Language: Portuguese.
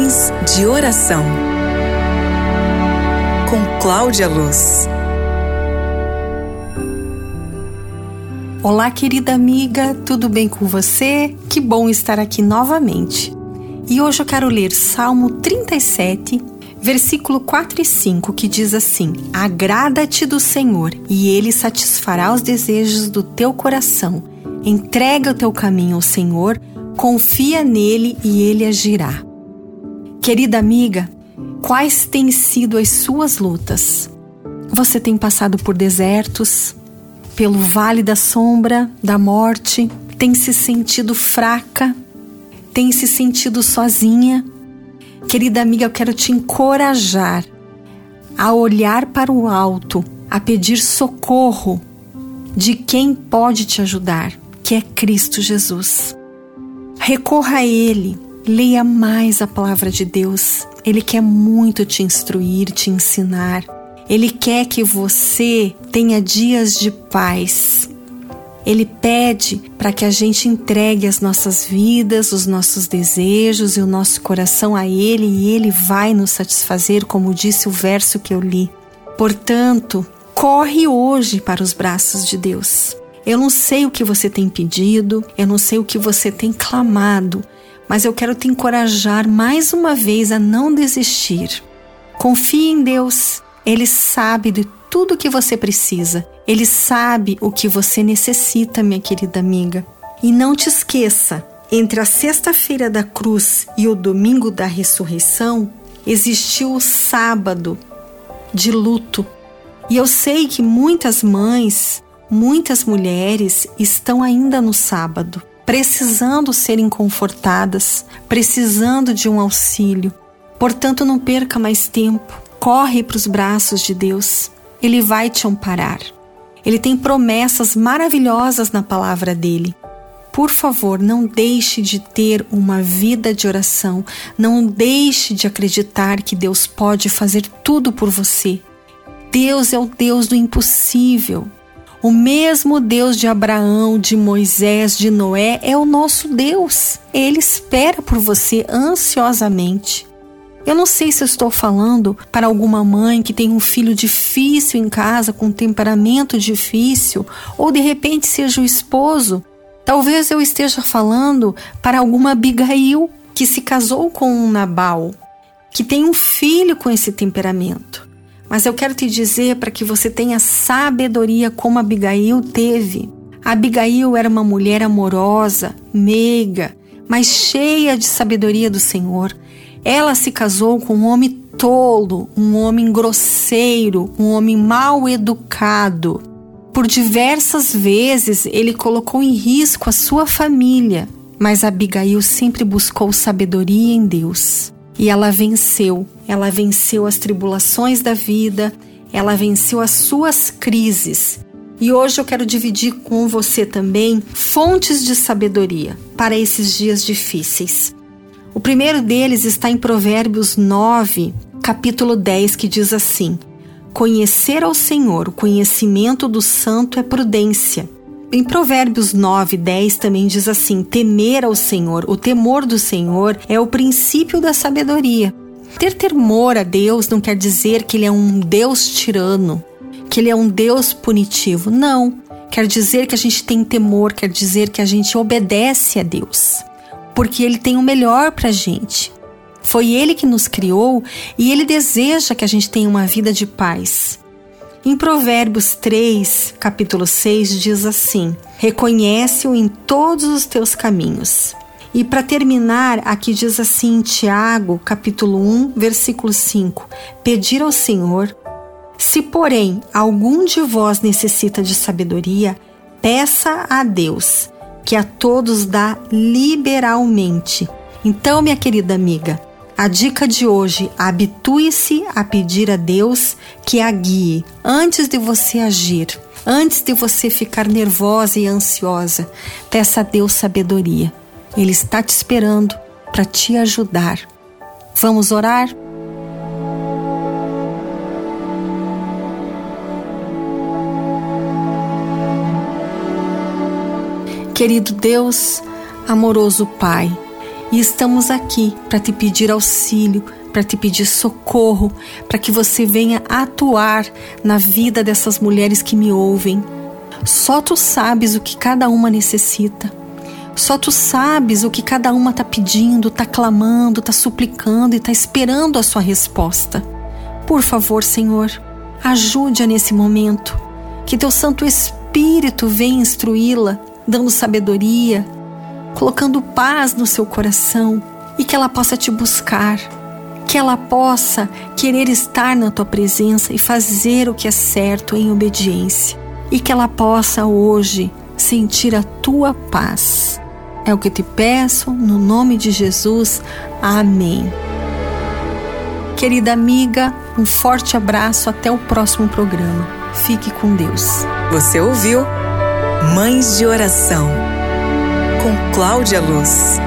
Lições de Oração, com Cláudia Luz. Olá, querida amiga, tudo bem com você? Que bom estar aqui novamente. E hoje eu quero ler Salmo 37, versículo 4 e 5, que diz assim: Agrada-te do Senhor, e Ele satisfará os desejos do teu coração. Entrega o teu caminho ao Senhor, confia nele e Ele agirá. Querida amiga, quais têm sido as suas lutas? Você tem passado por desertos, pelo vale da sombra, da morte, tem se sentido fraca, tem se sentido sozinha? Querida amiga, eu quero te encorajar a olhar para o alto, a pedir socorro de quem pode te ajudar, que é Cristo Jesus. Recorra a Ele, leia mais a palavra de Deus. Ele quer muito te instruir, te ensinar. Ele quer que você tenha dias de paz. Ele pede para que a gente entregue as nossas vidas, os nossos desejos e o nosso coração a Ele, e Ele vai nos satisfazer, como disse o verso que eu li. Portanto, corre hoje para os braços de Deus. Eu não sei o que você tem pedido, eu não sei o que você tem clamado, mas eu quero te encorajar mais uma vez a não desistir. Confie em Deus. Ele sabe de tudo o que você precisa. Ele sabe o que você necessita, minha querida amiga. E não te esqueça, entre a sexta-feira da cruz e o domingo da ressurreição, existiu o sábado de luto. E eu sei que muitas mães, muitas mulheres estão ainda no sábado, precisando serem confortadas, precisando de um auxílio. Portanto, não perca mais tempo. Corre para os braços de Deus. Ele vai te amparar. Ele tem promessas maravilhosas na palavra dele. Por favor, não deixe de ter uma vida de oração. Não deixe de acreditar que Deus pode fazer tudo por você. Deus é o Deus do impossível. O mesmo Deus de Abraão, de Moisés, de Noé é o nosso Deus. Ele espera por você ansiosamente. Eu não sei se eu estou falando para alguma mãe que tem um filho difícil em casa, com temperamento difícil, ou de repente seja o esposo. Talvez eu esteja falando para alguma Abigail que se casou com um Nabal, que tem um filho com esse temperamento. Mas eu quero te dizer para que você tenha sabedoria como Abigail teve. A Abigail era uma mulher amorosa, meiga, mas cheia de sabedoria do Senhor. Ela se casou com um homem tolo, um homem grosseiro, um homem mal educado. Por diversas vezes ele colocou em risco a sua família, mas Abigail sempre buscou sabedoria em Deus. E ela venceu as tribulações da vida, ela venceu as suas crises. E hoje eu quero dividir com você também fontes de sabedoria para esses dias difíceis. O primeiro deles está em Provérbios 9, capítulo 10, que diz assim: Conhecer ao Senhor, o conhecimento do santo é prudência. Em Provérbios 9, 10 também diz assim: Temer ao Senhor, o temor do Senhor é o princípio da sabedoria. Ter temor a Deus não quer dizer que Ele é um Deus tirano, que Ele é um Deus punitivo. Não, quer dizer que a gente tem temor, quer dizer que a gente obedece a Deus, porque Ele tem o melhor pra gente. Foi Ele que nos criou e Ele deseja que a gente tenha uma vida de paz. Em Provérbios 3, capítulo 6, diz assim: Reconhece-o em todos os teus caminhos. E para terminar, aqui diz assim em Tiago, capítulo 1, versículo 5: Pedir ao Senhor, se porém algum de vós necessita de sabedoria, peça a Deus, que a todos dá liberalmente. Então, minha querida amiga, a dica de hoje: habitue-se a pedir a Deus que a guie antes de você agir, antes de você ficar nervosa e ansiosa. Peça a Deus sabedoria. Ele está te esperando para te ajudar. Vamos orar? Querido Deus, amoroso Pai, E estamos aqui para te pedir auxílio, para te pedir socorro, para que você venha atuar na vida dessas mulheres que me ouvem. Só tu sabes o que cada uma necessita. Só tu sabes o que cada uma está pedindo, está clamando, está suplicando e está esperando a sua resposta. Por favor, Senhor, ajude-a nesse momento. Que teu Santo Espírito venha instruí-la, dando sabedoria, colocando paz no seu coração, e que ela possa te buscar, que ela possa querer estar na tua presença e fazer o que é certo em obediência, e que ela possa hoje sentir a tua paz. É o que eu te peço, no nome de Jesus. Amém. Querida amiga, um forte abraço, até o próximo programa. Fique com Deus. Você ouviu Mães de Oração, com Cláudia Luz.